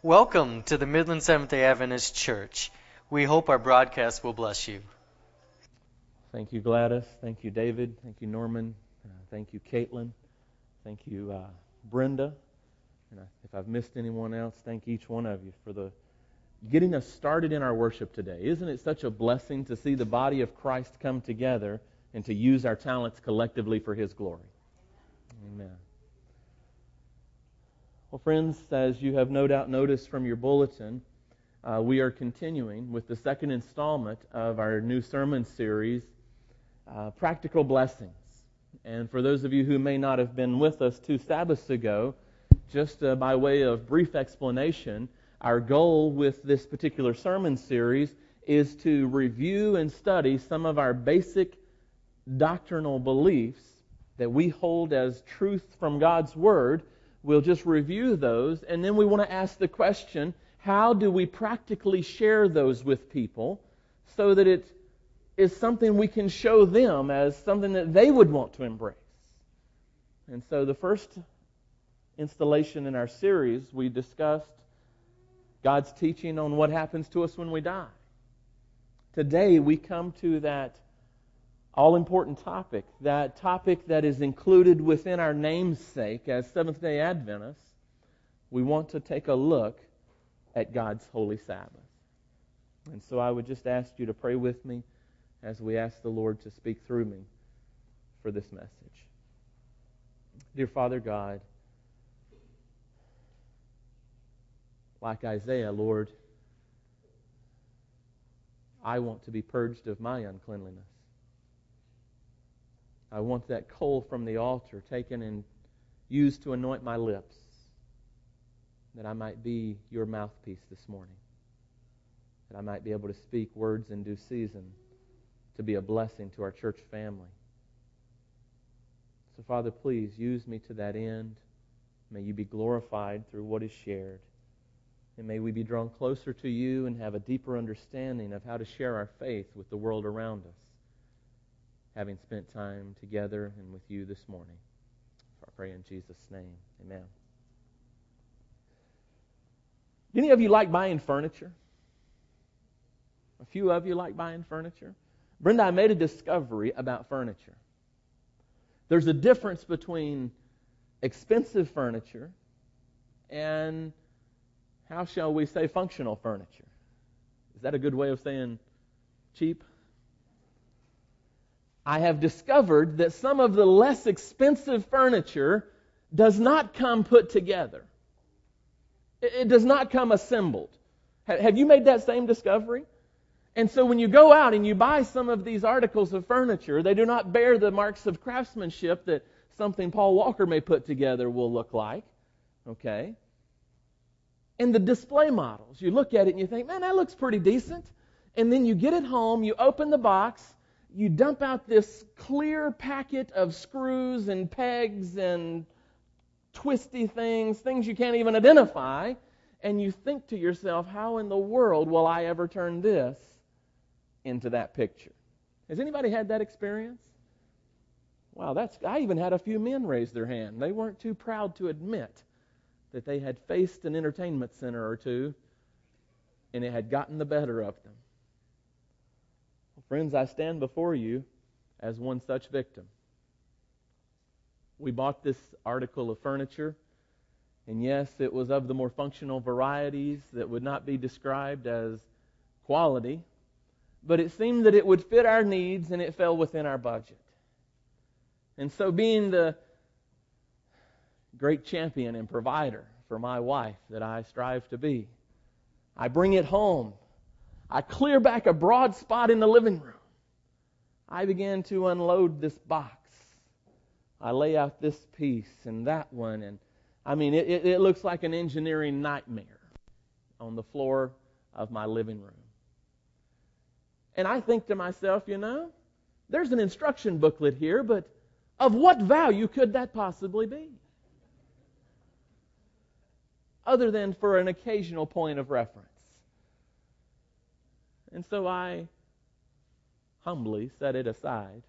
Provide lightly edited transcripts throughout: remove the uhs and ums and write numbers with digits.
Welcome to the Midland Seventh-day Adventist Church. We hope our broadcast will bless you. Thank you, Gladys. Thank you, David. Thank you, Norman. Thank you, Caitlin. Thank you, Brenda. And if I've missed anyone else, thank each one of you for getting us started in our worship today. Isn't it such a blessing to see the body of Christ come together and to use our talents collectively for His glory? Amen. Well, friends, as you have no doubt noticed from your bulletin, we are continuing with the second installment of our new sermon series, Practical Blessings. And for those of you who may not have been with us 2 Sabbaths ago, just by way of brief explanation, our goal with this particular sermon series is to review and study some of our basic doctrinal beliefs that we hold as truth from God's Word. We'll just review those, and then we want to ask the question, how do we practically share those with people so that it is something we can show them as something that they would want to embrace? And so the first installation in our series, we discussed God's teaching on what happens to us when we die. Today we come to that all-important topic, that topic that is included within our namesake as Seventh-day Adventists. We want to take a look at God's Holy Sabbath. And so I would just ask you to pray with me as we ask the Lord to speak through me for this message. Dear Father God, like Isaiah, Lord, I want to be purged of my uncleanliness. I want that coal from the altar taken and used to anoint my lips, that I might be your mouthpiece this morning, that I might be able to speak words in due season to be a blessing to our church family. So, Father, please use me to that end. May you be glorified through what is shared. And may we be drawn closer to you and have a deeper understanding of how to share our faith with the world around us, having spent time together and with you this morning. I pray in Jesus' name. Amen. Do any of you like buying furniture? A few of you like buying furniture? Brenda, I made a discovery about furniture. There's a difference between expensive furniture and, how shall we say, functional furniture. Is that a good way of saying cheap? I have discovered that some of the less expensive furniture does not come put together. It does not come assembled. Have you made that same discovery? And so when you go out and you buy some of these articles of furniture, they do not bear the marks of craftsmanship that something Paul Walker may put together will look like. Okay? And the display models, you look at it and you think, man, that looks pretty decent. And then you get it home, you open the box, you dump out this clear packet of screws and pegs and twisty things you can't even identify, and you think to yourself, how in the world will I ever turn this into that picture? Has anybody had that experience? Wow, I even had a few men raise their hand. They weren't too proud to admit that they had faced an entertainment center or two, and it had gotten the better of them. Friends, I stand before you as one such victim. We bought this article of furniture, and yes, it was of the more functional varieties that would not be described as quality, but it seemed that it would fit our needs and it fell within our budget. And so, being the great champion and provider for my wife that I strive to be, I bring it home. I clear back a broad spot in the living room. I began to unload this box. I lay out this piece and that one. And I mean, it looks like an engineering nightmare on the floor of my living room. And I think to myself, there's an instruction booklet here, but of what value could that possibly be? Other than for an occasional point of reference. And so I humbly set it aside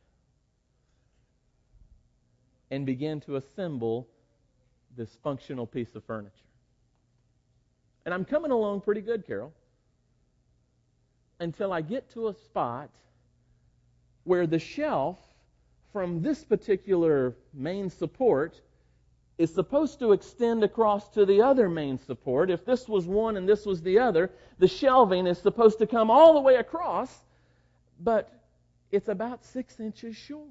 and began to assemble this functional piece of furniture. And I'm coming along pretty good, Carol, until I get to a spot where the shelf from this particular main support is supposed to extend across to the other main support. If this was one and this was the other, the shelving is supposed to come all the way across, but it's about 6 inches short.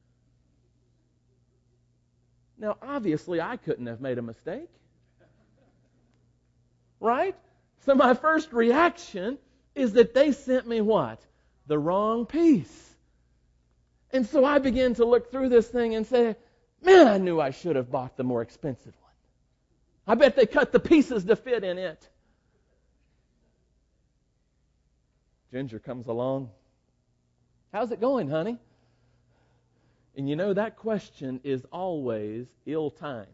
Now, obviously, I couldn't have made a mistake. Right? So my first reaction is that they sent me what? The wrong piece. And so I began to look through this thing and say, man, I knew I should have bought the more expensive one. I bet they cut the pieces to fit in it. Ginger comes along. How's it going, honey? And you know, that question is always ill-timed.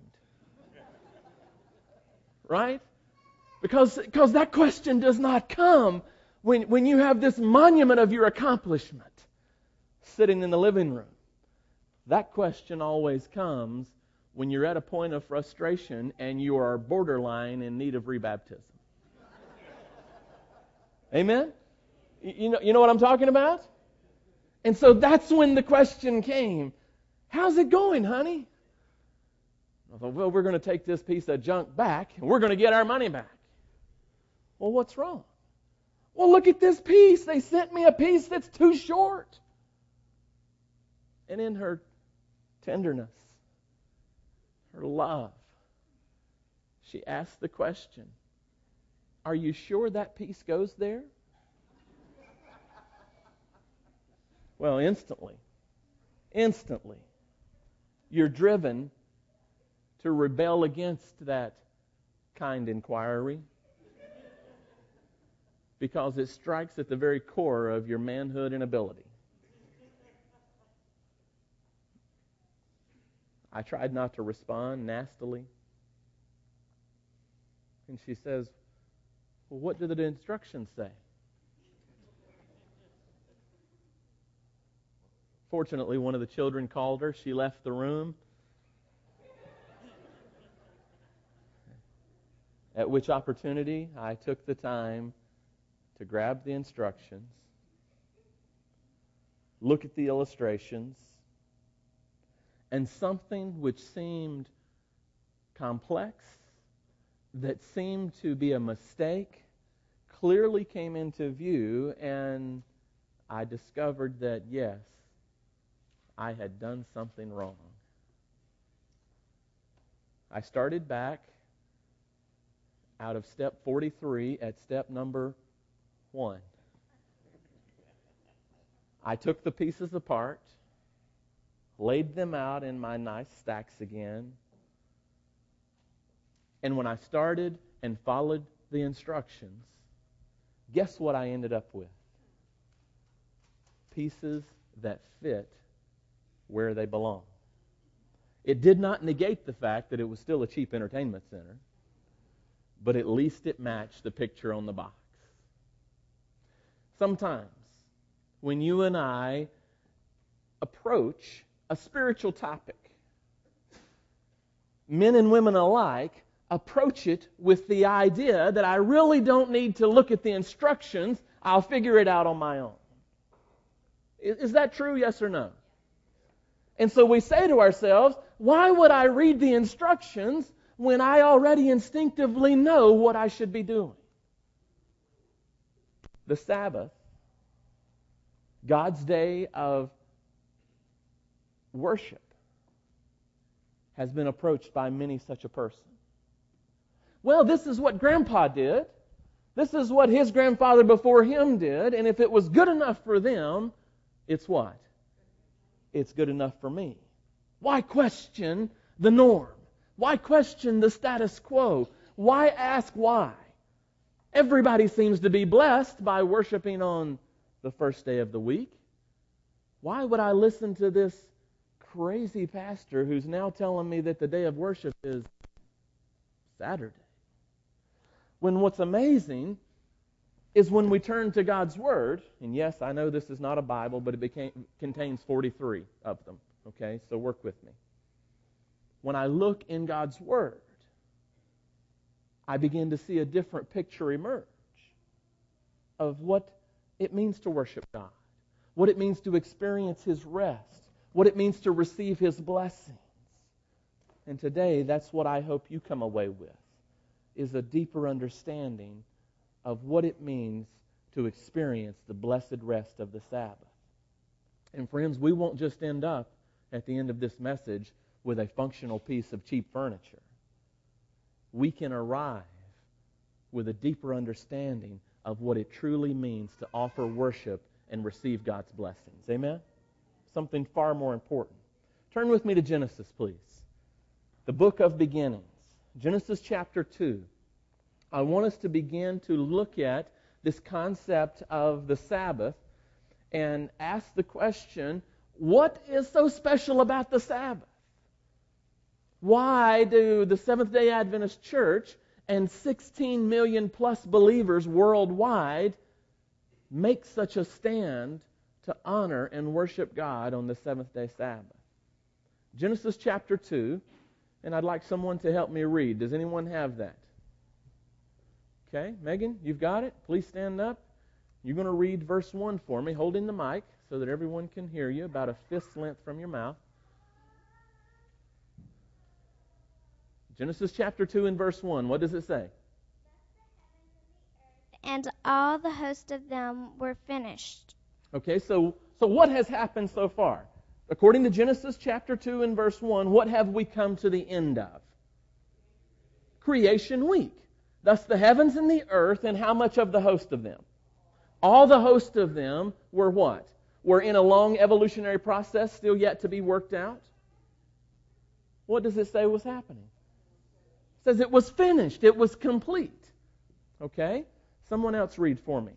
Right? Because that question does not come when you have this monument of your accomplishment sitting in the living room. That question always comes when you're at a point of frustration and you are borderline in need of rebaptism. Amen? You know what I'm talking about? And so that's when the question came. How's it going, honey? I thought, well, we're going to take this piece of junk back and we're going to get our money back. Well, what's wrong? Well, look at this piece. They sent me a piece that's too short. And in her tenderness, her love, she asked the question, are you sure that piece goes there? Well, instantly, you're driven to rebel against that kind inquiry because it strikes at the very core of your manhood and ability. I tried not to respond nastily. And she says, well, what do the instructions say? Fortunately, one of the children called her. She left the room. At which opportunity, I took the time to grab the instructions, look at the illustrations, and something which seemed complex, that seemed to be a mistake, clearly came into view, and I discovered that, yes, I had done something wrong. I started back out of step 43 at step number 1. I took the pieces apart, laid them out in my nice stacks again, and when I started and followed the instructions, guess what I ended up with? Pieces that fit where they belong. It did not negate the fact that it was still a cheap entertainment center, but at least it matched the picture on the box. Sometimes, when you and I approach a spiritual topic, men and women alike approach it with the idea that I really don't need to look at the instructions, I'll figure it out on my own. Is that true, yes or no? And so we say to ourselves, why would I read the instructions when I already instinctively know what I should be doing? The Sabbath, God's day of worship, has been approached by many such a person. Well, this is what Grandpa did. This is what his grandfather before him did. And if it was good enough for them, it's what? It's good enough for me. Why question the norm? Why question the status quo? Why ask why? Everybody seems to be blessed by worshiping on the first day of the week. Why would I listen to this crazy pastor who's now telling me that the day of worship is Saturday? When what's amazing is when we turn to God's Word, and yes, I know this is not a Bible, but it contains 43 of them, okay? So work with me. When I look in God's Word, I begin to see a different picture emerge of what it means to worship God, what it means to experience His rest, what it means to receive His blessings. And today, that's what I hope you come away with, is a deeper understanding of what it means to experience the blessed rest of the Sabbath. And friends, we won't just end up at the end of this message with a functional piece of cheap furniture. We can arrive with a deeper understanding of what it truly means to offer worship and receive God's blessings. Amen? Something far more important. Turn with me to Genesis, please. The book of beginnings. Genesis chapter 2. I want us to begin to look at this concept of the Sabbath and ask the question, what is so special about the Sabbath? Why do the Seventh-day Adventist Church and 16 million plus believers worldwide make such a stand to honor and worship God on the seventh-day Sabbath? Genesis chapter 2, and I'd like someone to help me read. Does anyone have that? Okay, Megan, you've got it? Please stand up. You're going to read verse 1 for me, holding the mic so that everyone can hear you, about a fist's length from your mouth. Genesis chapter 2 and verse 1, what does it say? And all the host of them were finished. Okay, so what has happened so far? According to Genesis chapter 2 and verse 1, what have we come to the end of? Creation week. Thus the heavens and the earth, and how much of the host of them? All the host of them were what? Were in a long evolutionary process still yet to be worked out? What does it say was happening? It says it was finished. It was complete. Okay? Someone else read for me.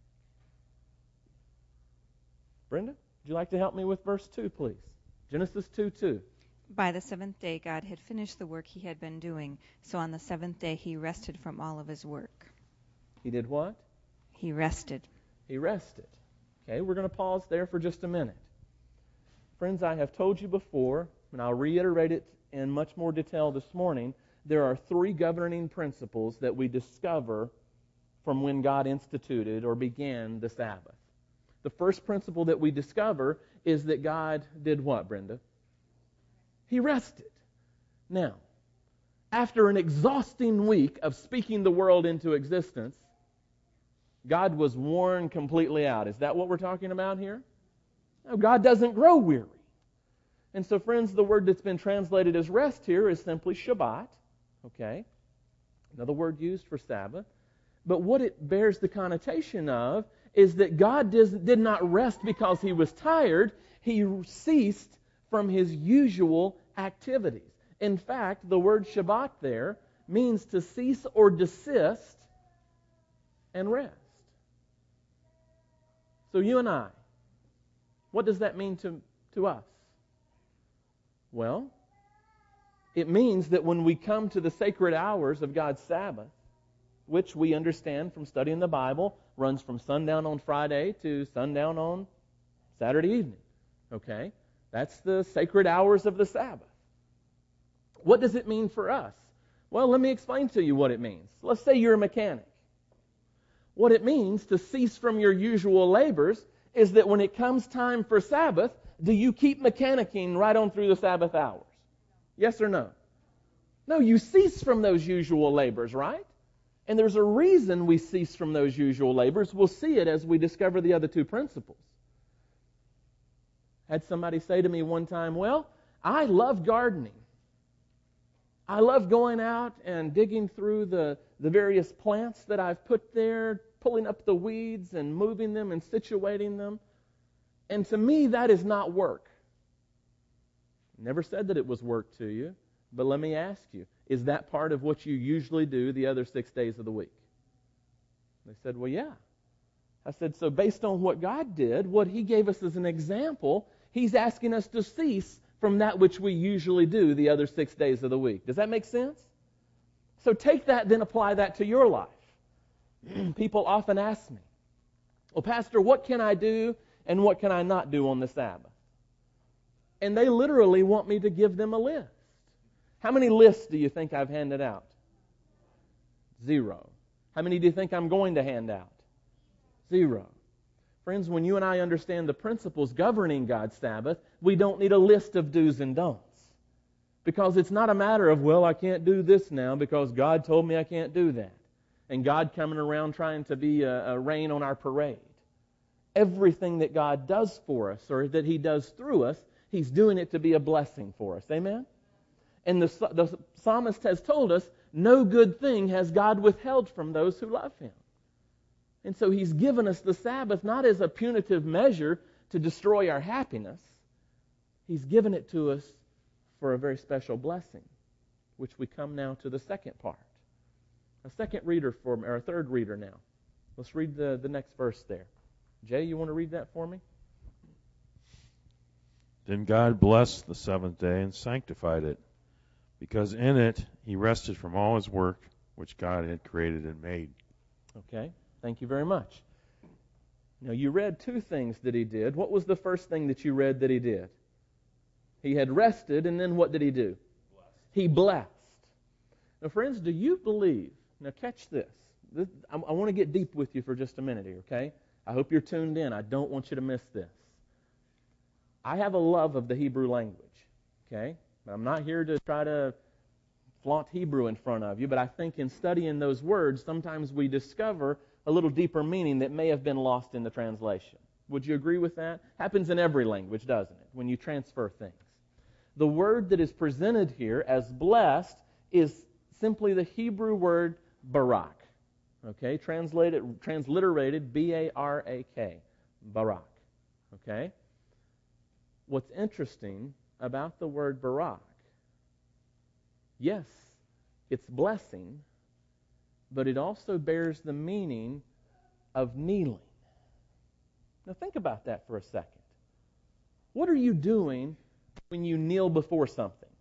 Brenda, would you like to help me with verse 2, please? Genesis 2:2. By the seventh day God had finished the work He had been doing, so on the seventh day He rested from all of His work. He did what? He rested. He rested. Okay, we're going to pause there for just a minute. Friends, I have told you before, and I'll reiterate it in much more detail this morning, there are 3 governing principles that we discover from when God instituted or began the Sabbath. The first principle that we discover is that God did what, Brenda? He rested. Now, after an exhausting week of speaking the world into existence, God was worn completely out. Is that what we're talking about here? No, God doesn't grow weary. And so, friends, the word that's been translated as rest here is simply Shabbat. Okay? Another word used for Sabbath. But what it bears the connotation of is that God did not rest because He was tired. He ceased from His usual activities. In fact, the word Shabbat there means to cease or desist and rest. So you and I, what does that mean to us? Well, it means that when we come to the sacred hours of God's Sabbath, which we understand from studying the Bible, runs from sundown on Friday to sundown on Saturday evening. Okay? That's the sacred hours of the Sabbath. What does it mean for us? Well, let me explain to you what it means. Let's say you're a mechanic. What it means to cease from your usual labors is that when it comes time for Sabbath, do you keep mechanicking right on through the Sabbath hours? Yes or no? No, you cease from those usual labors, right? And there's a reason we cease from those usual labors. We'll see it as we discover the other 2 principles. I had somebody say to me one time, well, I love gardening. I love going out and digging through the various plants that I've put there, pulling up the weeds and moving them and situating them. And to me, that is not work. Never said that it was work to you, but let me ask you, is that part of what you usually do the other 6 days of the week? They said, well, yeah. I said, so based on what God did, what He gave us as an example, He's asking us to cease from that which we usually do the other 6 days of the week. Does that make sense? So take that, then apply that to your life. People often ask me, well, Pastor, what can I do and what can I not do on the Sabbath? And they literally want me to give them a list. How many lists do you think I've handed out? 0. How many do you think I'm going to hand out? 0. Friends, when you and I understand the principles governing God's Sabbath, we don't need a list of do's and don'ts. Because it's not a matter of, well, I can't do this now because God told me I can't do that. And God coming around trying to be a rain on our parade. Everything that God does for us, or that He does through us, He's doing it to be a blessing for us. Amen? And the psalmist has told us, no good thing has God withheld from those who love Him. And so He's given us the Sabbath not as a punitive measure to destroy our happiness. He's given it to us for a very special blessing, which we come now to the second part. A second reader for me, or a third reader now. Let's read the next verse there. Jay, you want to read that for me? Then God blessed the seventh day and sanctified it, because in it He rested from all His work which God had created and made. Okay, thank you very much. Now, you read two things that He did. What was the first thing that you read that He did? He had rested, and then what did He do? He blessed. Now, friends, do you believe? Now, catch this. I want to get deep with you for just a minute here, okay? I hope you're tuned in. I don't want you to miss this. I have a love of the Hebrew language, okay? I'm not here to try to flaunt Hebrew in front of you, but I think in studying those words, sometimes we discover a little deeper meaning that may have been lost in the translation. Would you agree with that? Happens in every language, doesn't it, when you transfer things? The word that is presented here as blessed is simply the Hebrew word barak. Okay, transliterated B-A-R-A-K, barak. Okay? What's interesting about the word barak, yes, it's blessing, but it also bears the meaning of kneeling. Now think about that for a second. What are you doing when you kneel before something?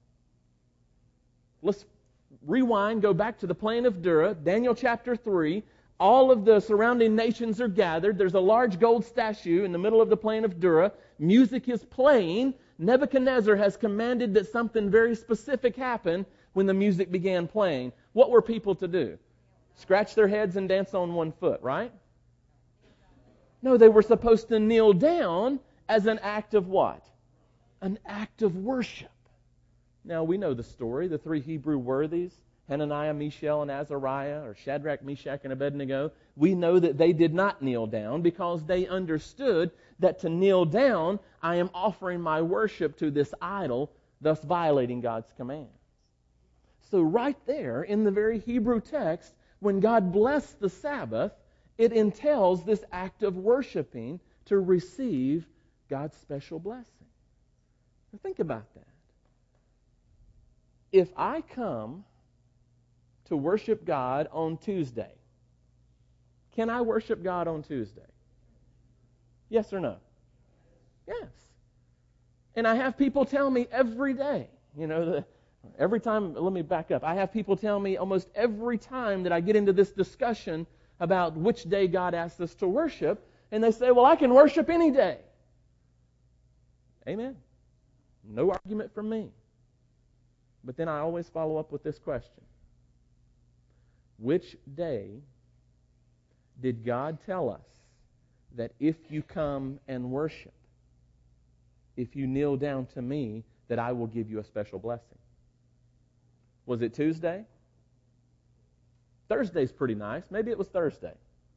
Let's rewind, go back to the plain of Dura, Daniel chapter 3. All of the surrounding nations are gathered. There's a large gold statue in the middle of the plain of Dura. Music is playing. Nebuchadnezzar has commanded that something very specific happen when the music began playing. What were people to do? Scratch their heads and dance on one foot, right? No, they were supposed to kneel down as an act of what? An act of worship. Now, we know the story. The three Hebrew worthies, Hananiah, Mishael, and Azariah, or Shadrach, Meshach, and Abednego, we know that they did not kneel down because they understood that to kneel down, I am offering my worship to this idol, thus violating God's commands. So right there in the very Hebrew text, when God blessed the Sabbath, it entails this act of worshiping to receive God's special blessing. Now think about that. If I come to worship God on Tuesday, can I worship God on Tuesday? Yes or no? Yes. And I have people tell me every day, every time, let me back up. I have people tell me almost every time that I get into this discussion about which day God asks us to worship, and they say, well, I can worship any day. Amen. No argument from me. But then I always follow up with this question. Which day did God tell us that if you come and worship, if you kneel down to me, that I will give you a special blessing? Was it Tuesday? Thursday's pretty nice. Maybe it was Thursday.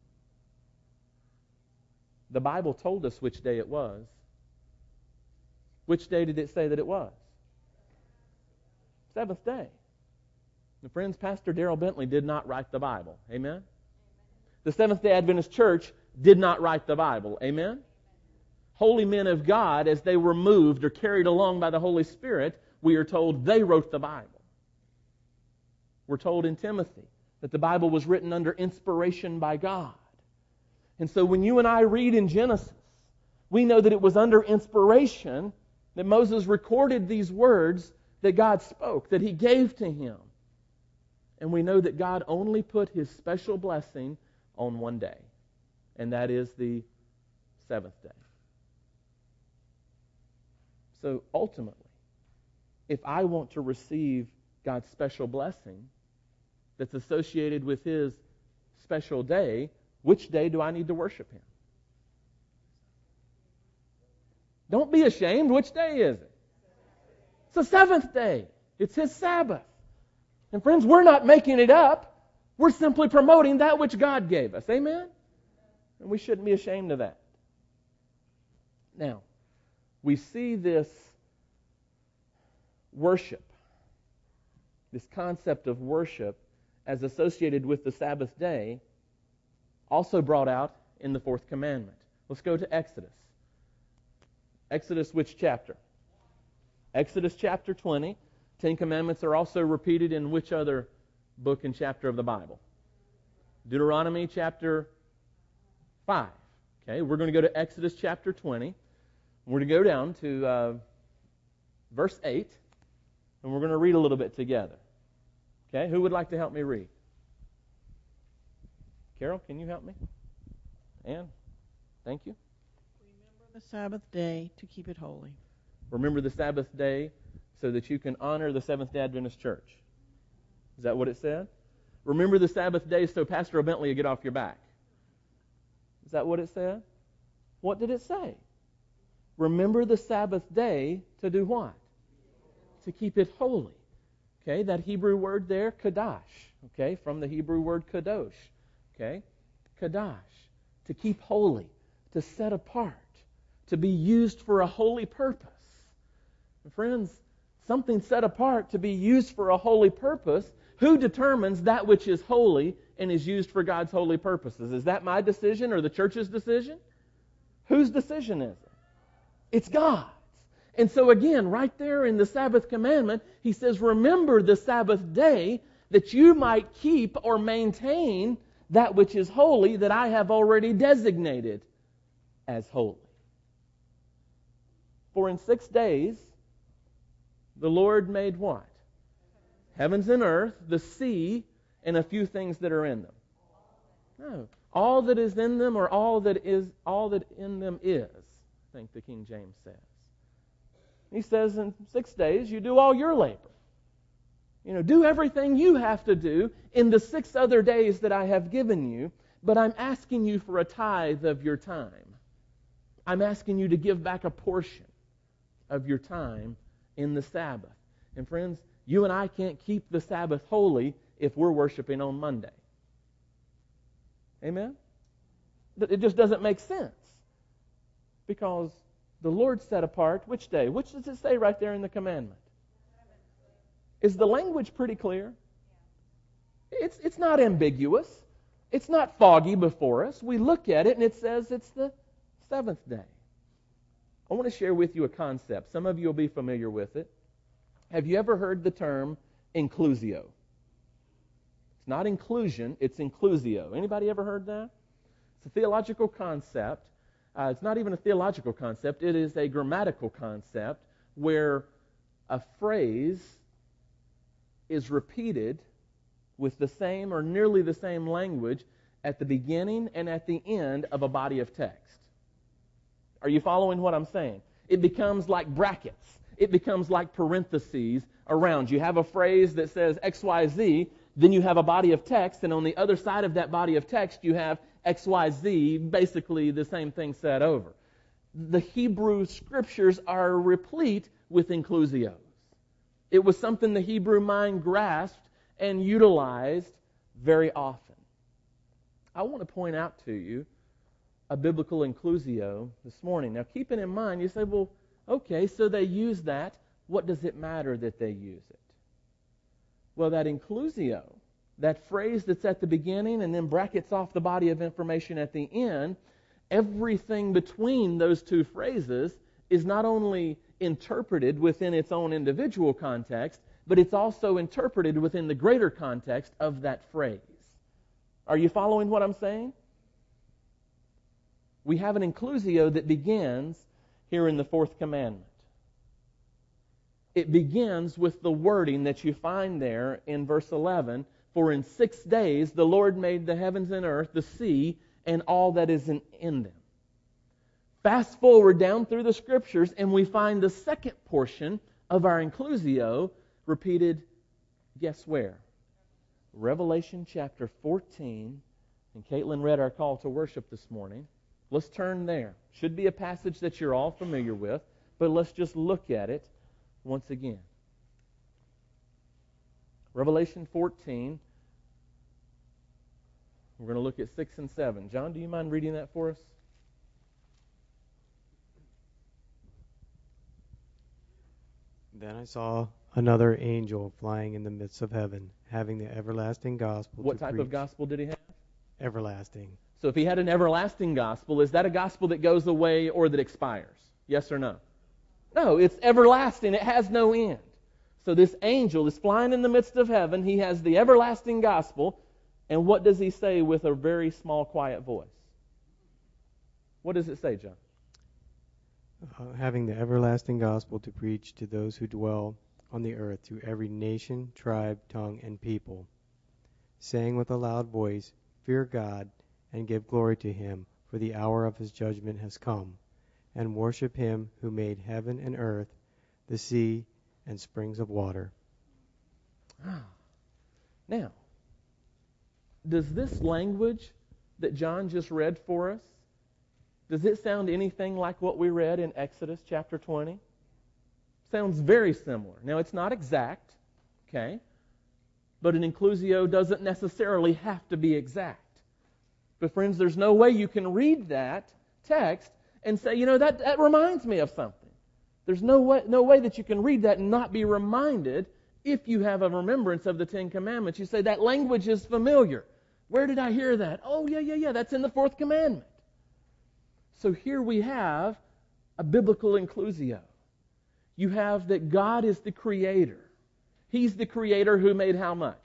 The Bible told us which day it was. Which day did it say that it was? Seventh day. And friends, Pastor Darrell Bentley did not write the Bible. Amen? The Seventh-day Adventist Church did not write the Bible. Amen? Holy men of God, as they were moved or carried along by the Holy Spirit, we are told they wrote the Bible. We're told in Timothy that the Bible was written under inspiration by God. And so when you and I read in Genesis, we know that it was under inspiration that Moses recorded these words that God spoke, that He gave to him. And we know that God only put His special blessing on one day, and that is the seventh day. So ultimately, if I want to receive God's special blessing, that's associated with His special day, which day do I need to worship Him? Don't be ashamed. Which day is it? It's the seventh day. It's His Sabbath. And friends, we're not making it up. We're simply promoting that which God gave us. Amen? And we shouldn't be ashamed of that. Now, we see this worship, this concept of worship as associated with the Sabbath day, also brought out in the fourth commandment. Let's go to Exodus. Exodus, which chapter? Exodus chapter 20. 10 Commandments are also repeated in which other book and chapter of the Bible? Deuteronomy chapter 5. Okay, we're going to go to Exodus chapter 20. We're going to go down to verse 8, and we're going to read a little bit together. Okay, who would like to help me read? Carol, can you help me? Ann, thank you. Remember the Sabbath day to keep it holy. Remember the Sabbath day so that you can honor the Seventh-day Adventist Church. Is that what it said? Remember the Sabbath day so Pastor Bentley will get off your back. Is that what it said? What did it say? Remember the Sabbath day to do what? To keep it holy. Okay, that Hebrew word there, kadash. Okay, from the Hebrew word kadosh. Okay, kadash. To keep holy, to set apart, to be used for a holy purpose. And friends, something set apart to be used for a holy purpose, who determines that which is holy and is used for God's holy purposes? Is that my decision or the church's decision? Whose decision is it? It's God's. And so again, right there in the Sabbath commandment, He says, remember the Sabbath day that you might keep or maintain that which is holy that I have already designated as holy. For in 6 days, the Lord made what? Heavens and earth, the sea, and a few things that are in them. No. All that is in them, or all that in them is, I think the King James says. He says in 6 days, you do all your labor. Do everything you have to do in the 6 other days that I have given you, but I'm asking you for a tithe of your time. I'm asking you to give back a portion of your time in the Sabbath. And friends, you and I can't keep the Sabbath holy if we're worshiping on Monday. Amen? It just doesn't make sense. Because the Lord set apart which day? Which does it say right there in the commandment? Is the language pretty clear? It's not ambiguous. It's not foggy before us. We look at it and it says it's the 7th day. I want to share with you a concept. Some of you will be familiar with it. Have you ever heard the term inclusio? It's not inclusion, it's inclusio. Anybody ever heard that? It's a theological concept. It's not even a theological concept. It is a grammatical concept where a phrase is repeated with the same or nearly the same language at the beginning and at the end of a body of text. Are you following what I'm saying? It becomes like brackets. It becomes like parentheses around. You have a phrase that says XYZ, then you have a body of text, and on the other side of that body of text you have XYZ, basically the same thing said over. The Hebrew Scriptures are replete with inclusios. It was something the Hebrew mind grasped and utilized very often. I want to point out to you a biblical inclusio this morning. Now keep it in mind, you say, well, okay, so they use that. What does it matter that they use it? Well, that inclusio, that phrase that's at the beginning and then brackets off the body of information at the end, everything between those two phrases is not only interpreted within its own individual context, but it's also interpreted within the greater context of that phrase. Are you following what I'm saying? We have an inclusio that begins here in the 4th commandment. It begins with the wording that you find there in verse 11, for in 6 days the Lord made the heavens and earth, the sea, and all that is in them. Fast forward down through the Scriptures and we find the second portion of our inclusio repeated, guess where? Revelation chapter 14. And Caitlin read our call to worship this morning. Let's turn there. Should be a passage that you're all familiar with, but let's just look at it once again. Revelation 14. We're going to look at 6 and 7. John, do you mind reading that for us? Then I saw another angel flying in the midst of heaven, having the everlasting gospel What to type preach. of gospel did he have? Everlasting. So if he had an everlasting gospel, is that a gospel that goes away or that expires? Yes or no? No, it's everlasting. It has no end. So this angel is flying in the midst of heaven. He has the everlasting gospel. And what does he say with a very small, quiet voice? What does it say, John? Having the everlasting gospel to preach to those who dwell on the earth, to every nation, tribe, tongue, and people, saying with a loud voice, Fear God, and give glory to him, for the hour of his judgment has come, and worship him who made heaven and earth, the sea, and springs of water. Now, does this language that John just read for us, does it sound anything like what we read in Exodus chapter 20? Sounds very similar. Now, it's not exact, okay? But an inclusio doesn't necessarily have to be exact. But friends, there's no way you can read that text and say, that reminds me of something. There's no way that you can read that and not be reminded if you have a remembrance of the Ten Commandments. You say, that language is familiar. Where did I hear that? Oh, yeah, that's in the Fourth Commandment. So here we have a biblical inclusio. You have that God is the creator. He's the creator who made how much?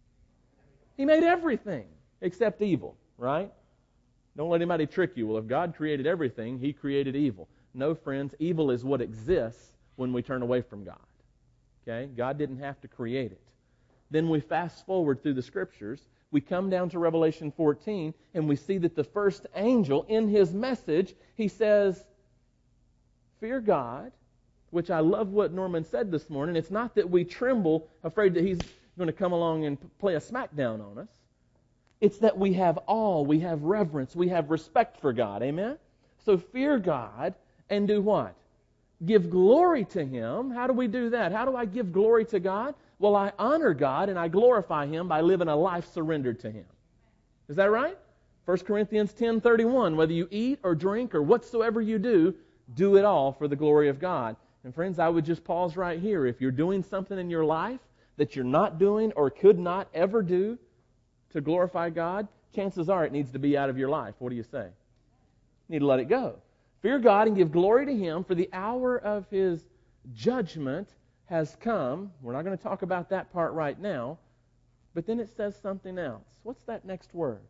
He made everything except evil, right? Don't let anybody trick you. Well, if God created everything, He created evil. No, friends, evil is what exists when we turn away from God. Okay? God didn't have to create it. Then we fast forward through the Scriptures. We come down to Revelation 14, and we see that the first angel, in his message, he says, Fear God, which I love what Norman said this morning. It's not that we tremble, afraid that he's going to come along and play a smackdown on us. It's that we have awe, we have reverence, we have respect for God. Amen? So fear God and do what? Give glory to Him. How do we do that? How do I give glory to God? Well, I honor God and I glorify Him by living a life surrendered to Him. Is that right? 1 Corinthians 10:31, whether you eat or drink or whatsoever you do it all for the glory of God. And friends, I would just pause right here. If you're doing something in your life that you're not doing or could not ever do to glorify God, chances are it needs to be out of your life. What do you say? You need to let it go. Fear God and give glory to Him, for the hour of His judgment has come. We're not going to talk about that part right now. But then it says something else. What's that next word?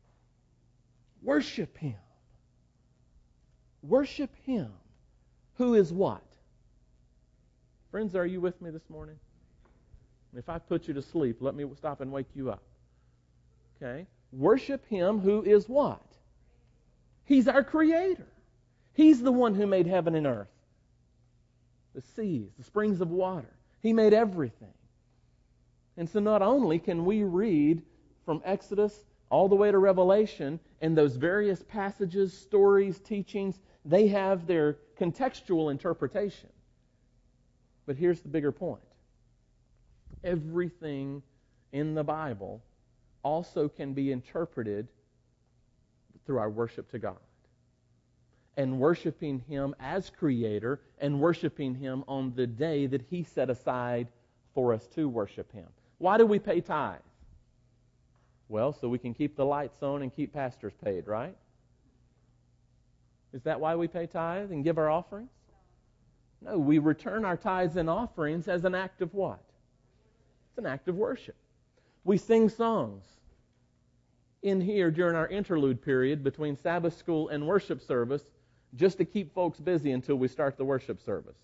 Worship Him. Worship Him. Who is what? Friends, are you with me this morning? If I put you to sleep, let me stop and wake you up. Okay? Worship Him who is what? He's our Creator. He's the one who made heaven and earth. The seas, the springs of water. He made everything. And so not only can we read from Exodus all the way to Revelation, and those various passages, stories, teachings, they have their contextual interpretation. But here's the bigger point. Everything in the Bible also can be interpreted through our worship to God. And worshiping Him as Creator and worshiping Him on the day that He set aside for us to worship Him. Why do we pay tithe? Well, so we can keep the lights on and keep pastors paid, right? Is that why we pay tithe and give our offerings? No, we return our tithes and offerings as an act of what? It's an act of worship. We sing songs in here during our interlude period between Sabbath school and worship service just to keep folks busy until we start the worship service.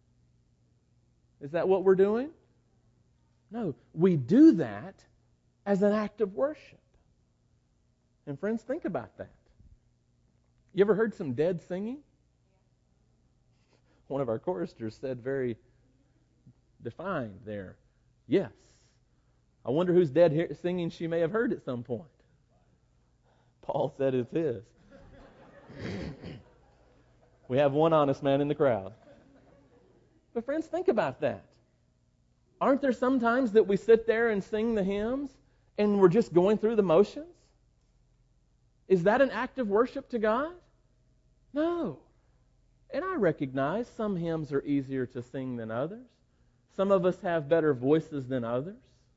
Is that what we're doing? No, we do that as an act of worship. And friends, think about that. You ever heard some dead singing? One of our choristers said very defined there, yes, I wonder who's dead here singing she may have heard at some point. Paul said it's his. We have one honest man in the crowd. But friends, think about that. Aren't there some times that we sit there and sing the hymns and we're just going through the motions? Is that an act of worship to God? No. And I recognize some hymns are easier to sing than others. Some of us have better voices than others.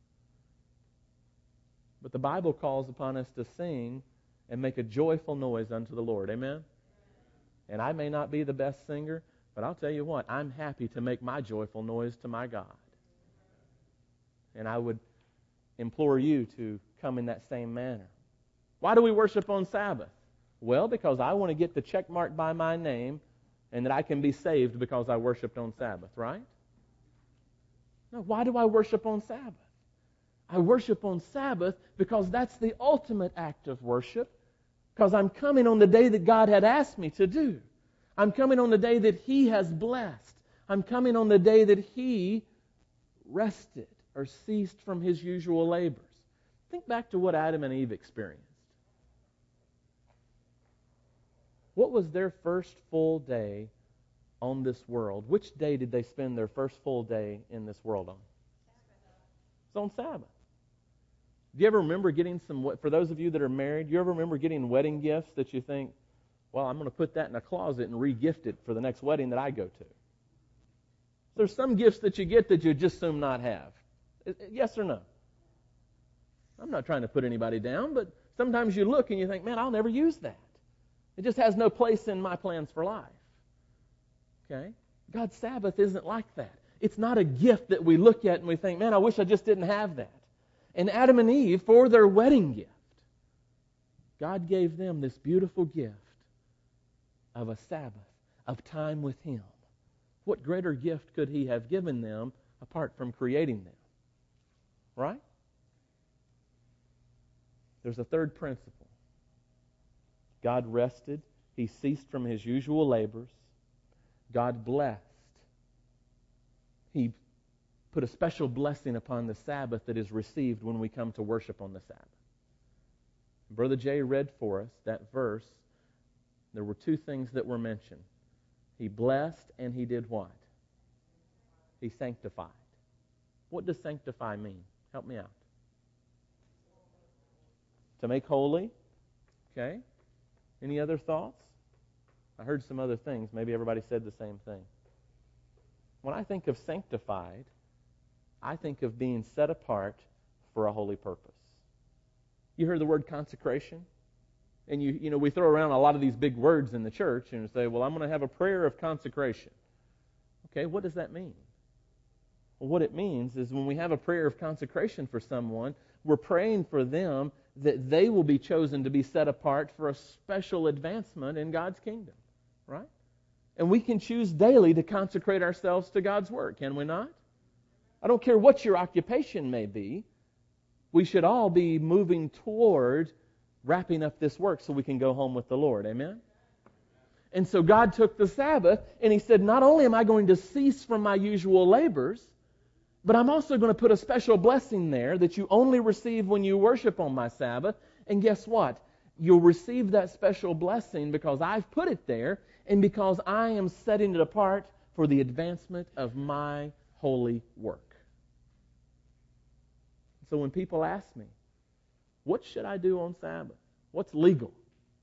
But the Bible calls upon us to sing and make a joyful noise unto the Lord. Amen? And I may not be the best singer, but I'll tell you what, I'm happy to make my joyful noise to my God. And I would implore you to come in that same manner. Why do we worship on Sabbath? Well, because I want to get the check mark by my name and that I can be saved because I worshiped on Sabbath, right? No, why do I worship on Sabbath? I worship on Sabbath because that's the ultimate act of worship, because I'm coming on the day that God had asked me to do. I'm coming on the day that He has blessed. I'm coming on the day that He rested or ceased from His usual labors. Think back to what Adam and Eve experienced. What was their first full day on this world? Which day did they spend their first full day in this world on? It's on Sabbath. Do you ever remember getting for those of you that are married, do you ever remember getting wedding gifts that you think, well, I'm going to put that in a closet and re-gift it for the next wedding that I go to? There's some gifts that you get that you just assume not have. Yes or no? I'm not trying to put anybody down, but sometimes you look and you think, man, I'll never use that. It just has no place in my plans for life. Okay? God's Sabbath isn't like that. It's not a gift that we look at and we think, man, I wish I just didn't have that. And Adam and Eve, for their wedding gift, God gave them this beautiful gift of a Sabbath, of time with Him. What greater gift could He have given them apart from creating them? Right? There's a third principle. God rested. He ceased from His usual labors. God blessed. He put a special blessing upon the Sabbath that is received when we come to worship on the Sabbath. Brother Jay read for us that verse. There were two things that were mentioned. He blessed and He did what? He sanctified. What does sanctify mean? Help me out. To make holy. Okay. Any other thoughts? I heard some other things. Maybe everybody said the same thing. When I think of sanctified, I think of being set apart for a holy purpose. You heard the word consecration? And you know, we throw around a lot of these big words in the church and say, well, I'm going to have a prayer of consecration. Okay, what does that mean? Well, what it means is when we have a prayer of consecration for someone, we're praying for them that they will be chosen to be set apart for a special advancement in God's kingdom. Right? And we can choose daily to consecrate ourselves to God's work, can we not? I don't care what your occupation may be. We should all be moving toward wrapping up this work so we can go home with the Lord. Amen? And so God took the Sabbath and He said, not only am I going to cease from my usual labors, but I'm also going to put a special blessing there that you only receive when you worship on my Sabbath. And guess what? You'll receive that special blessing because I've put it there and because I am setting it apart for the advancement of my holy work. So when people ask me, what should I do on Sabbath? What's legal?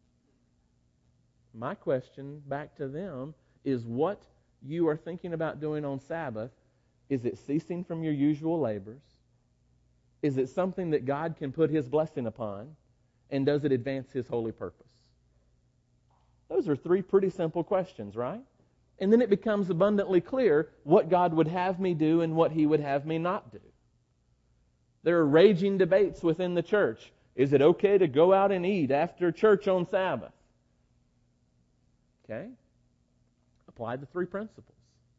My question back to them is, what you are thinking about doing on Sabbath, is it ceasing from your usual labors? Is it something that God can put His blessing upon? And does it advance His holy purpose? Those are three pretty simple questions, right? And then it becomes abundantly clear what God would have me do and what He would have me not do. There are raging debates within the church. Is it okay to go out and eat after church on Sabbath? Okay. Apply the three principles.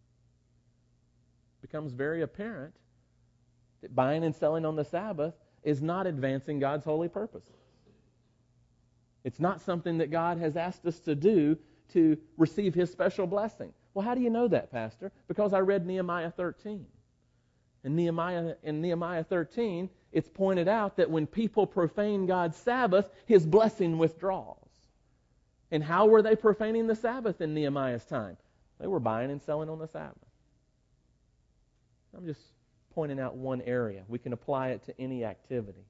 It becomes very apparent that buying and selling on the Sabbath is not advancing God's holy purposes. It's not something that God has asked us to do to receive His special blessing. Well, how do you know that, Pastor? Because I read Nehemiah 13. In Nehemiah 13, it's pointed out that when people profane God's Sabbath, His blessing withdraws. And how were they profaning the Sabbath in Nehemiah's time? They were buying and selling on the Sabbath. I'm just pointing out one area. We can apply it to any activity.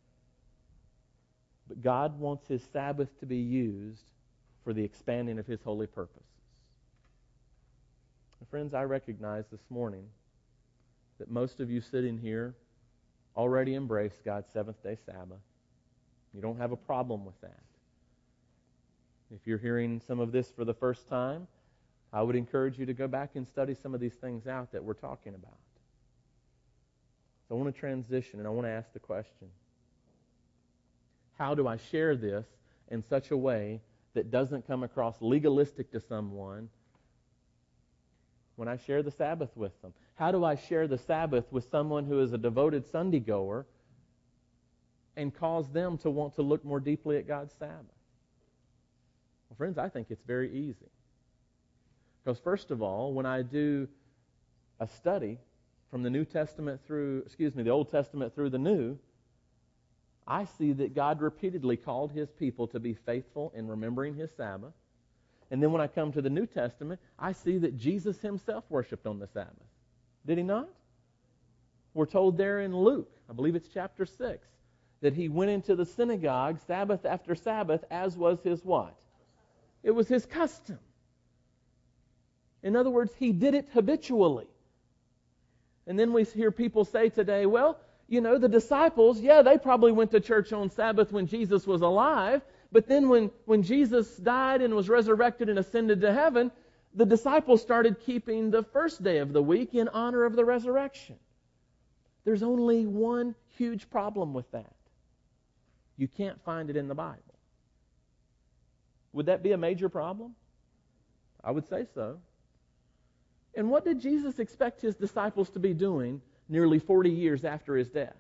But God wants His Sabbath to be used for the expanding of His holy purposes. Friends, I recognize this morning that most of you sitting here already embrace God's seventh-day Sabbath. You don't have a problem with that. If you're hearing some of this for the first time, I would encourage you to go back and study some of these things out that we're talking about. So I want to transition and I want to ask the question, how do I share this in such a way that doesn't come across legalistic to someone when I share the Sabbath with them? How do I share the Sabbath with someone who is a devoted Sunday goer and cause them to want to look more deeply at God's Sabbath? Well, friends, I think it's very easy. Because first of all, when I do a study from the Old Testament through the New, I see that God repeatedly called His people to be faithful in remembering His Sabbath. And then when I come to the New Testament, I see that Jesus Himself worshipped on the Sabbath. Did He not? We're told there in Luke, I believe it's chapter 6, that He went into the synagogue Sabbath after Sabbath, as was His what? It was His custom. In other words, He did it habitually. And then we hear people say today, well, you know, the disciples, they probably went to church on Sabbath when Jesus was alive, but then when Jesus died and was resurrected and ascended to heaven, the disciples started keeping the first day of the week in honor of the resurrection. There's only one huge problem with that. You can't find it in the Bible. Would that be a major problem? I would say so. And what did Jesus expect His disciples to be doing nearly 40 years after His death?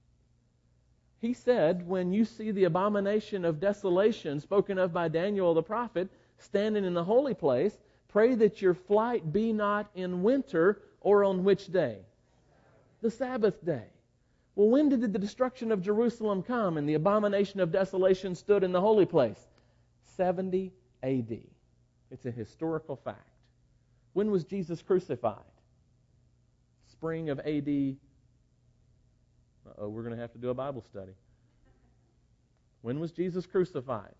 He said, when you see the abomination of desolation spoken of by Daniel the prophet standing in the holy place, pray that your flight be not in winter or on which day? The Sabbath day. Well, when did the destruction of Jerusalem come and the abomination of desolation stood in the holy place? 70 A.D. It's a historical fact. When was Jesus crucified? Spring of A.D. We're going to have to do a Bible study. When was Jesus crucified?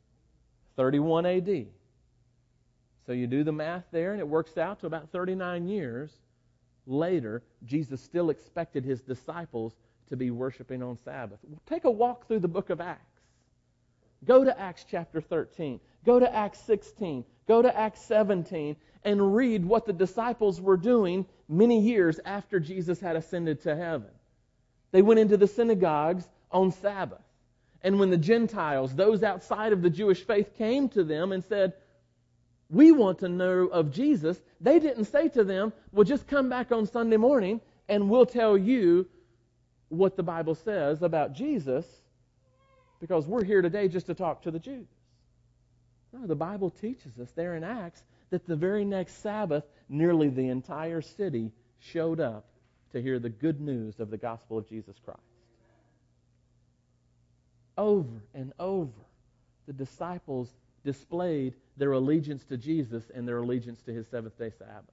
31 A.D. So you do the math there, and it works out to about 39 years later, Jesus still expected His disciples to be worshiping on Sabbath. Take a walk through the book of Acts. Go to Acts chapter 13. Go to Acts 16. Go to Acts 17 and read what the disciples were doing many years after Jesus had ascended to heaven. They went into the synagogues on Sabbath. And when the Gentiles, those outside of the Jewish faith, came to them and said, we want to know of Jesus, they didn't say to them, well, just come back on Sunday morning and we'll tell you what the Bible says about Jesus, because we're here today just to talk to the Jews. No, the Bible teaches us there in Acts that the very next Sabbath, nearly the entire city showed up to hear the good news of the gospel of Jesus Christ. Over and over, the disciples displayed their allegiance to Jesus and their allegiance to His seventh-day Sabbath.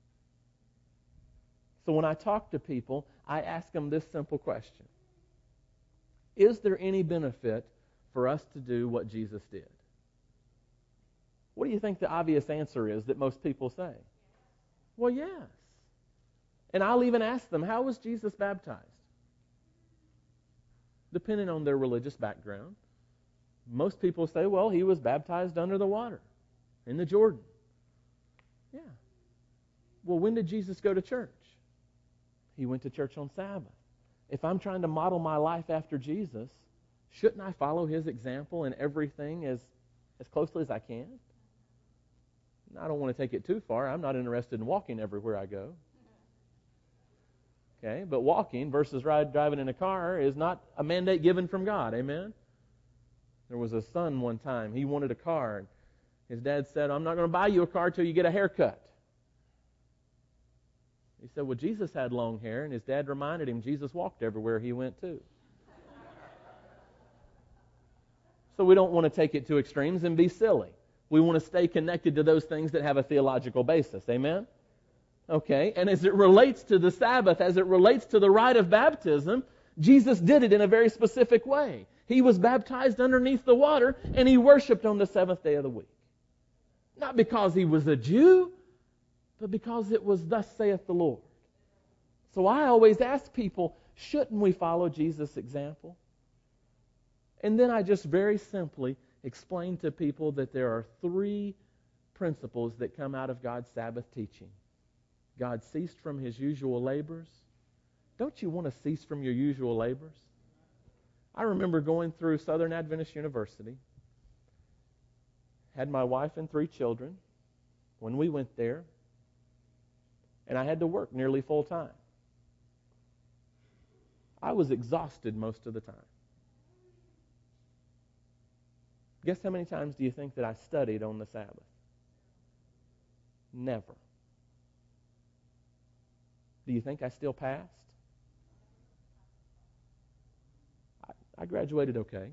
So when I talk to people, I ask them this simple question. Is there any benefit for us to do what Jesus did? What do you think the obvious answer is that most people say? Well, yes. And I'll even ask them, how was Jesus baptized? Depending on their religious background, most people say, well, He was baptized under the water in the Jordan. Yeah. Well, when did Jesus go to church? He went to church on Sabbath. If I'm trying to model my life after Jesus, shouldn't I follow His example in everything as closely as I can? I don't want to take it too far. I'm not interested in walking everywhere I go. Okay, but walking versus driving in a car is not a mandate given from God. Amen? There was a son one time. He wanted a car. And his dad said, I'm not going to buy you a car till you get a haircut. He said, well, Jesus had long hair, and his dad reminded him Jesus walked everywhere he went too. So we don't want to take it to extremes and be silly. We want to stay connected to those things that have a theological basis. Amen? Okay, and as it relates to the Sabbath, as it relates to the rite of baptism, Jesus did it in a very specific way. He was baptized underneath the water, and he worshiped on the seventh day of the week. Not because he was a Jew, but because it was thus saith the Lord. So I always ask people, shouldn't we follow Jesus' example? And then I just very simply explain to people that there are three principles that come out of God's Sabbath teaching. God ceased from his usual labors. Don't you want to cease from your usual labors? I remember going through Southern Adventist University, had my wife and 3 children when we went there, and I had to work nearly full time. I was exhausted most of the time. Guess how many times do you think that I studied on the Sabbath? Never. Do you think I still passed? I graduated okay.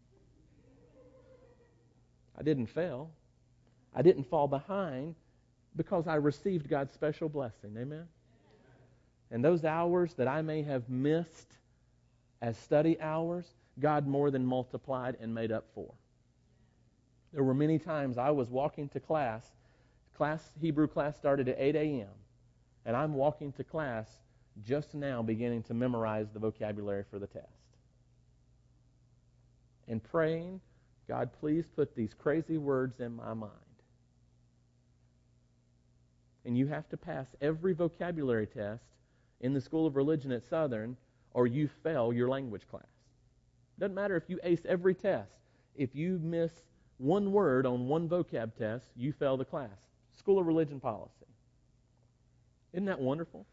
I didn't fail. I didn't fall behind because I received God's special blessing. Amen? And those hours that I may have missed as study hours, God more than multiplied and made up for. There were many times I was walking to class. Hebrew class started at 8 a.m. And I'm walking to class just now beginning to memorize the vocabulary for the test. And praying, God, please put these crazy words in my mind. And you have to pass every vocabulary test in the School of Religion at Southern, or you fail your language class. Doesn't matter if you ace every test. If you miss one word on one vocab test, you fail the class. School of Religion policy. Isn't that wonderful?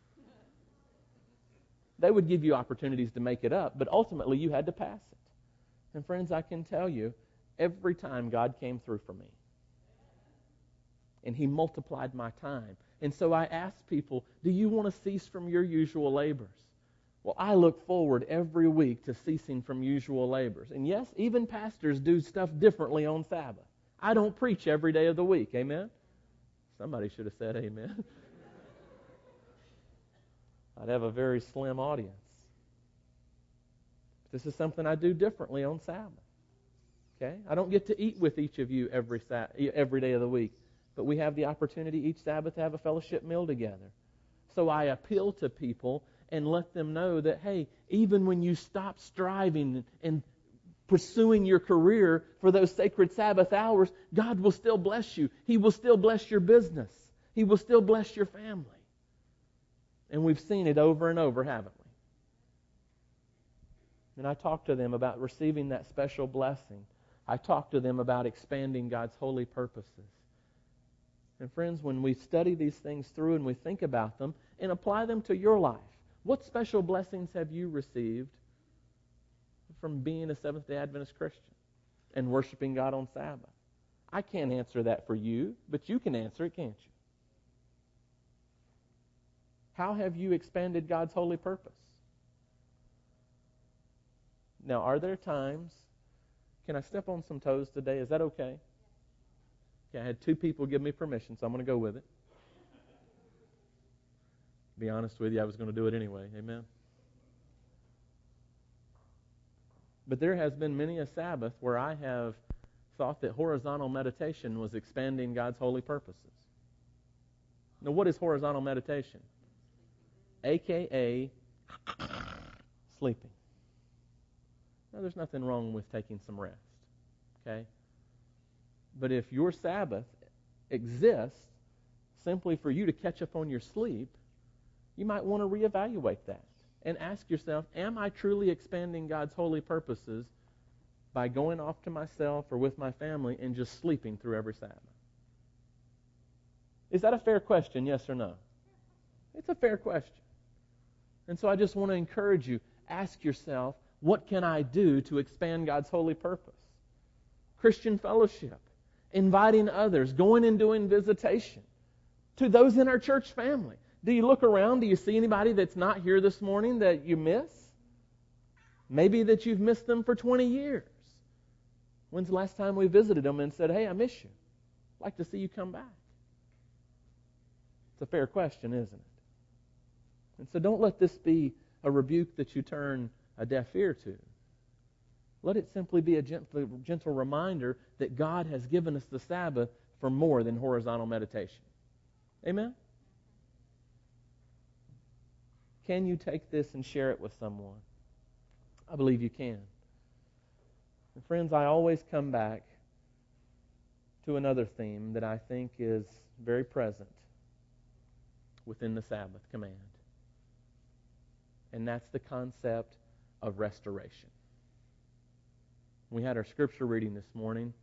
They would give you opportunities to make it up, but ultimately you had to pass it. And friends, I can tell you, every time God came through for me. And he multiplied my time. And so I ask people, do you want to cease from your usual labors? Well, I look forward every week to ceasing from usual labors. And yes, even pastors do stuff differently on Sabbath. I don't preach every day of the week. Amen? Somebody should have said amen. I'd have a very slim audience. This is something I do differently on Sabbath. Okay? I don't get to eat with each of you every day of the week, but we have the opportunity each Sabbath to have a fellowship meal together. So I appeal to people and let them know that, hey, even when you stop striving and pursuing your career for those sacred Sabbath hours, God will still bless you. He will still bless your business. He will still bless your family. And we've seen it over and over, haven't we? And I talk to them about receiving that special blessing. I talk to them about expanding God's holy purposes. And friends, when we study these things through and we think about them and apply them to your life, what special blessings have you received from being a Seventh-day Adventist Christian and worshiping God on Sabbath? I can't answer that for you, but you can answer it, can't you? How have you expanded God's holy purpose? Now, are there times, can I step on some toes today? Is that okay? Okay, I had 2 people give me permission, so I'm going to go with it. Be honest with you, I was going to do it anyway. Amen? But there has been many a Sabbath where I have thought that horizontal meditation was expanding God's holy purposes. Now, what is horizontal meditation? AKA sleeping. Now, there's nothing wrong with taking some rest. Okay? But if your Sabbath exists simply for you to catch up on your sleep, you might want to reevaluate that and ask yourself, am I truly expanding God's holy purposes by going off to myself or with my family and just sleeping through every Sabbath? Is that a fair question, yes or no? It's a fair question. And so I just want to encourage you, ask yourself, what can I do to expand God's holy purpose? Christian fellowship, inviting others, going and doing visitation to those in our church family. Do you look around? Do you see anybody that's not here this morning that you miss? Maybe that you've missed them for 20 years. When's the last time we visited them and said, hey, I miss you. I'd like to see you come back. It's a fair question, isn't it? And so don't let this be a rebuke that you turn a deaf ear to. Let it simply be a gentle reminder that God has given us the Sabbath for more than horizontal meditation. Amen? Can you take this and share it with someone? I believe you can. And friends, I always come back to another theme that I think is very present within the Sabbath command. And that's the concept of restoration. We had our scripture reading this morning.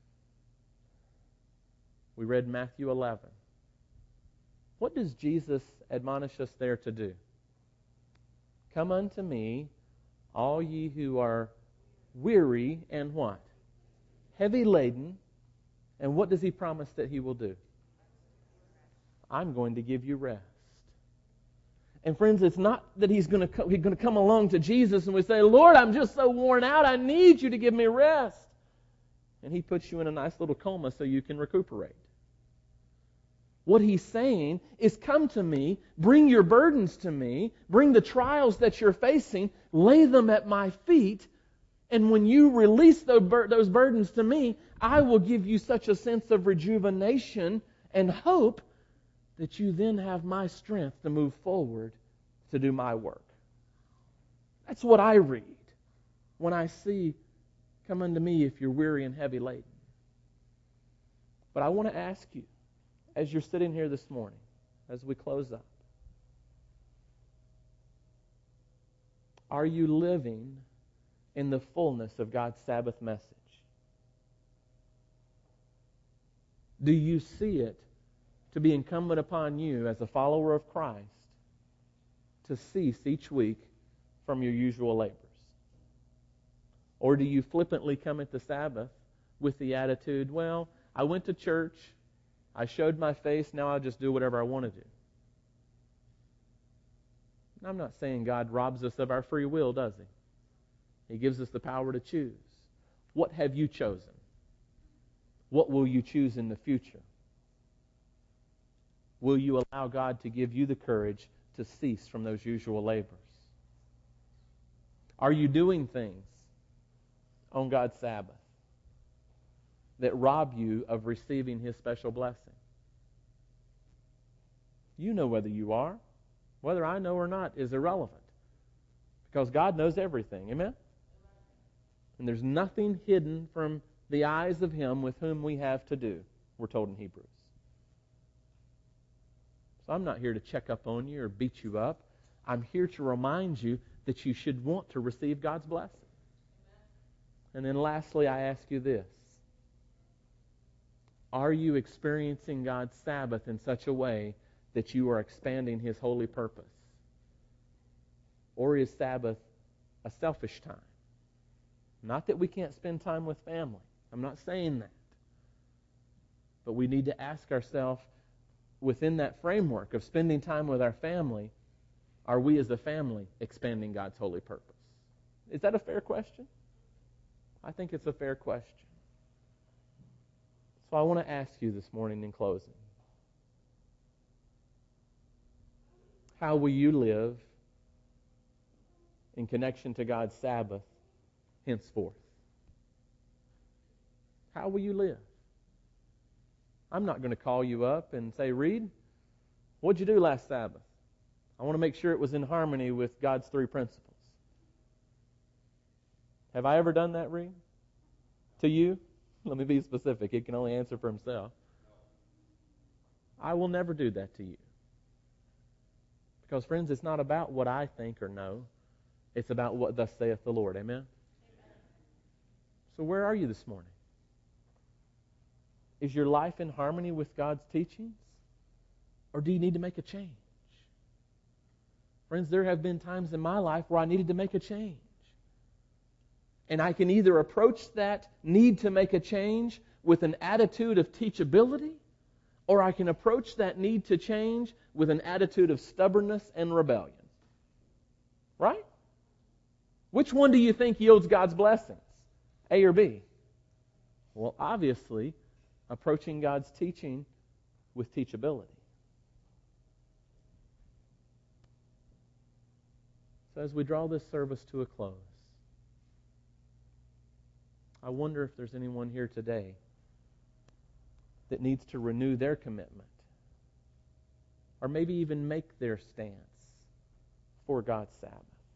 We read Matthew 11. What does Jesus admonish us there to do? Come unto me, all ye who are weary and what? Heavy laden. And what does he promise that he will do? I'm going to give you rest. And friends, it's not that he's going to come along to Jesus and we say, Lord, I'm just so worn out, I need you to give me rest. And he puts you in a nice little coma so you can recuperate. What he's saying is, come to me, bring your burdens to me, bring the trials that you're facing, lay them at my feet, and when you release those burdens to me, I will give you such a sense of rejuvenation and hope that you then have my strength to move forward to do my work. That's what I read when I see, come unto me if you're weary and heavy laden. But I want to ask you, as you're sitting here this morning, as we close up, are you living in the fullness of God's Sabbath message? Do you see it to be incumbent upon you as a follower of Christ to cease each week from your usual labors? Or do you flippantly come at the Sabbath with the attitude, well, I went to church, I showed my face, now I'll just do whatever I want to do? I'm not saying God robs us of our free will, does He? He gives us the power to choose. What have you chosen? What will you choose in the future? Will you allow God to give you the courage to cease from those usual labors? Are you doing things on God's Sabbath that rob you of receiving His special blessing? You know whether you are. Whether I know or not is irrelevant, because God knows everything. Amen? And there's nothing hidden from the eyes of Him with whom we have to do, we're told in Hebrews. So I'm not here to check up on you or beat you up. I'm here to remind you that you should want to receive God's blessing. And then lastly, I ask you this. Are you experiencing God's Sabbath in such a way that you are expanding His holy purpose? Or is Sabbath a selfish time? Not that we can't spend time with family. I'm not saying that. But we need to ask ourselves, within that framework of spending time with our family, are we as a family expanding God's holy purpose? Is that a fair question? I think it's a fair question. So I want to ask you this morning in closing, how will you live in connection to God's Sabbath henceforth? How will you live? I'm not going to call you up and say, Reed, what'd you do last Sabbath? I want to make sure it was in harmony with God's three principles. Have I ever done that, Reed? To you? Let me be specific. He can only answer for himself. I will never do that to you. Because, friends, it's not about what I think or know. It's about what thus saith the Lord. Amen? So where are you this morning? Is your life in harmony with God's teachings? Or do you need to make a change? Friends, there have been times in my life where I needed to make a change. And I can either approach that need to make a change with an attitude of teachability, or I can approach that need to change with an attitude of stubbornness and rebellion. Right? Which one do you think yields God's blessings? A or B? Well, obviously, approaching God's teaching with teachability. So as we draw this service to a close, I wonder if there's anyone here today that needs to renew their commitment, or maybe even make their stance for God's Sabbath.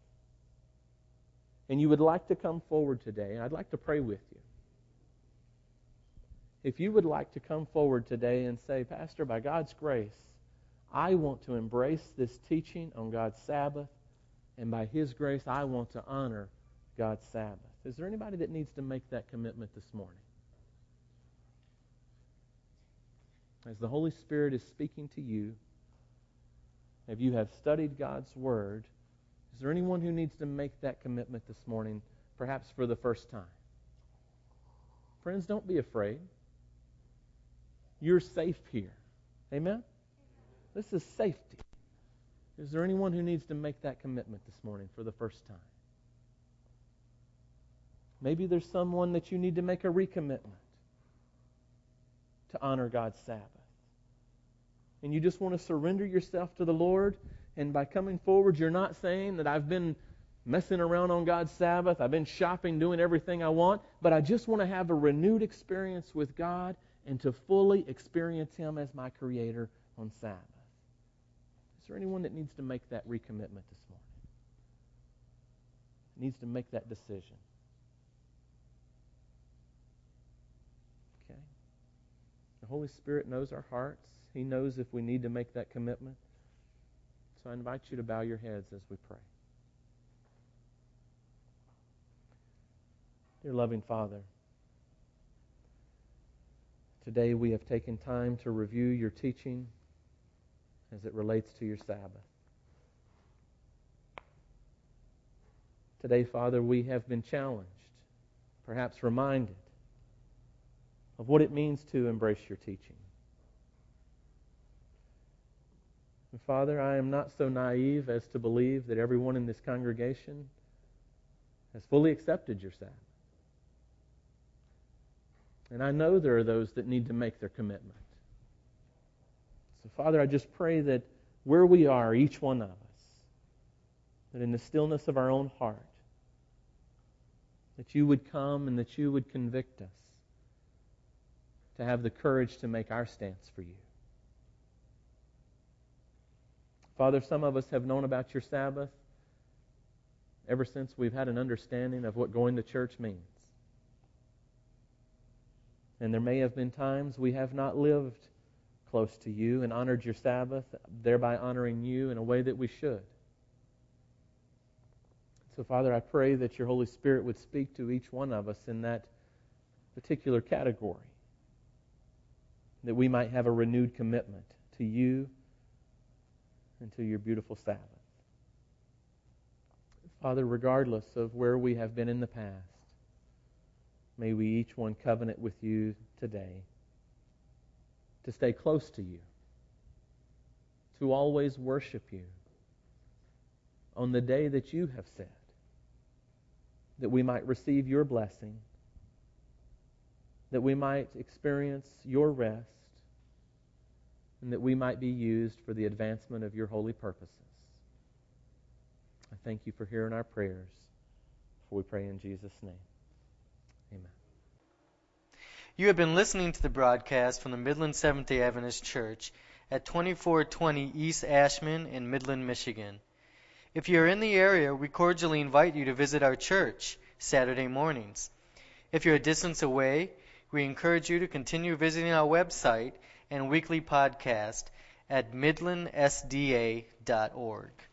And you would like to come forward today, I'd like to pray with you. If you would like to come forward today and say, Pastor, by God's grace, I want to embrace this teaching on God's Sabbath, and by His grace, I want to honor God's Sabbath. Is there anybody that needs to make that commitment this morning? As the Holy Spirit is speaking to you, if you have studied God's Word, is there anyone who needs to make that commitment this morning, perhaps for the first time? Friends, don't be afraid. You're safe here. Amen? This is safety. Is there anyone who needs to make that commitment this morning for the first time? Maybe there's someone that you need to make a recommitment to honor God's Sabbath. And you just want to surrender yourself to the Lord, and by coming forward, you're not saying that I've been messing around on God's Sabbath, I've been shopping, doing everything I want, but I just want to have a renewed experience with God and to fully experience Him as my Creator on Sabbath. Is there anyone that needs to make that recommitment this morning? Needs to make that decision? Okay. The Holy Spirit knows our hearts. He knows if we need to make that commitment. So I invite you to bow your heads as we pray. Dear loving Father, today we have taken time to review your teaching as it relates to your Sabbath. Today, Father, we have been challenged, perhaps reminded, of what it means to embrace your teaching. And Father, I am not so naive as to believe that everyone in this congregation has fully accepted your Sabbath. And I know there are those that need to make their commitment. So, Father, I just pray that where we are, each one of us, that in the stillness of our own heart, that you would come and that you would convict us to have the courage to make our stance for you. Father, some of us have known about your Sabbath ever since we've had an understanding of what going to church means. And there may have been times we have not lived close to you and honored your Sabbath, thereby honoring you in a way that we should. So, Father, I pray that your Holy Spirit would speak to each one of us in that particular category, that we might have a renewed commitment to you and to your beautiful Sabbath. Father, regardless of where we have been in the past, may we each one covenant with you today to stay close to you, to always worship you on the day that you have said, that we might receive your blessing, that we might experience your rest, and that we might be used for the advancement of your holy purposes. I thank you for hearing our prayers, for we pray in Jesus' name. Amen. You have been listening to the broadcast from the Midland Seventh-day Adventist Church at 2420 East Ashman in Midland, Michigan. If you are in the area, we cordially invite you to visit our church Saturday mornings. If you're a distance away, we encourage you to continue visiting our website and weekly podcast at midlandsda.org.